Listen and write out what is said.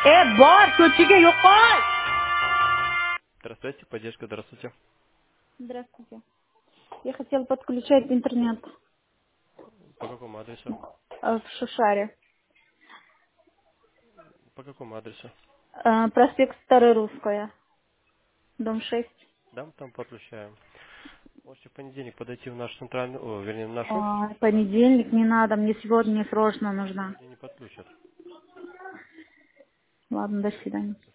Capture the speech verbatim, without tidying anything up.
Э, бар, ko'chaga yo'qol! Здравствуйте, поддержка, здравствуйте. Здравствуйте. Я хотела подключать интернет По какому адресу? э, в Шушаре. По какому адресу? Э, Проспект Старорусская, дом шесть. Да, мы там подключаем. Можете в понедельник подойти в наш центральный, о, вернее, в наш офис. Ой, понедельник не надо, мне сегодня срочно нужна. Сегодня не подключат. Ладно, до свидания.